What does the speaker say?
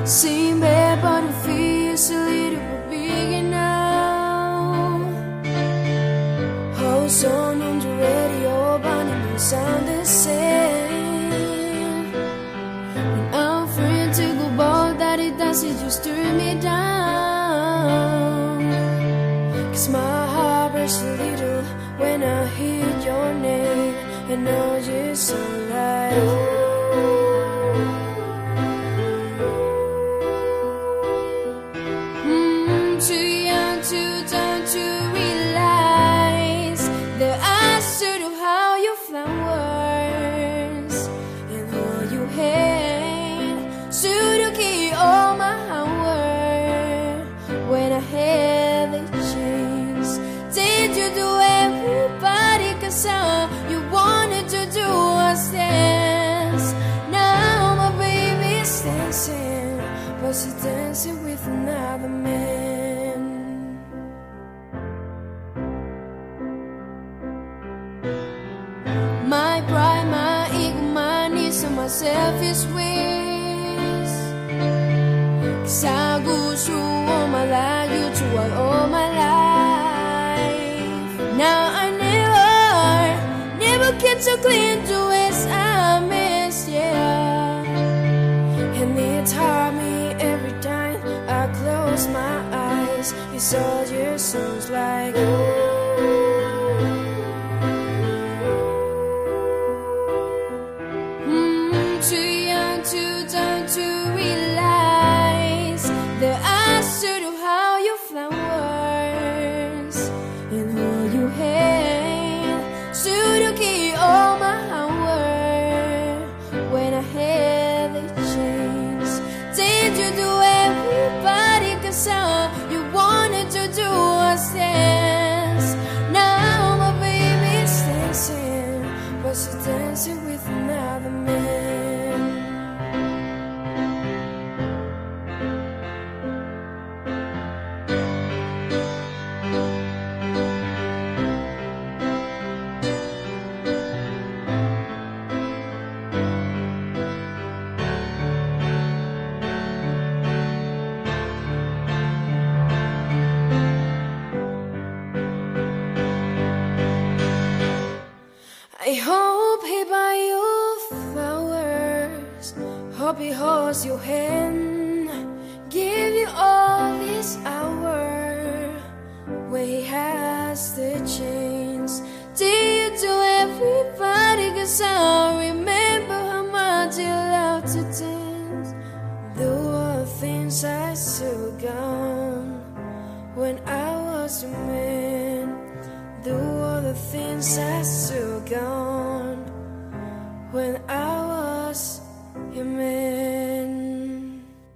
Same bed, but it feels a little bit bigger now. Whole song on the radio, but it don't sound the same. When I'm afraid to go bold, that it does, it just turn me down. Cause my heart breaks a little when I hear your name, and know you're so light. Too young, too dumb to realize the answer to how you flowers and who you hate. Should you keep all my hour when I had the chance? Did you do everybody? Cause all you wanted to do was dance. Now my baby's dancing, but she's dancing with another man. My pride, my ego, my needs, and my selfish ways. Cause I go through all my life, you throughout all my life. Now I never get so clean to ways I miss, yeah. And it hurt me every time I close my eyes. It's all your songs like too young, too dumb to realize the answer to how you flowers and who you hate. Should you keep all my hour when I had the chance? Did you do everybody? Cause all you wanted to do was dance. Now my baby's dancing, but she's dancing with another man. I hope he buy you flowers, hope he holds your hand, give you all this hour when he has the chance. Did you do everybody? Cause I remember how much you loved to dance. There were things I still gone when I was a man. There were the things I still gone when I was your man.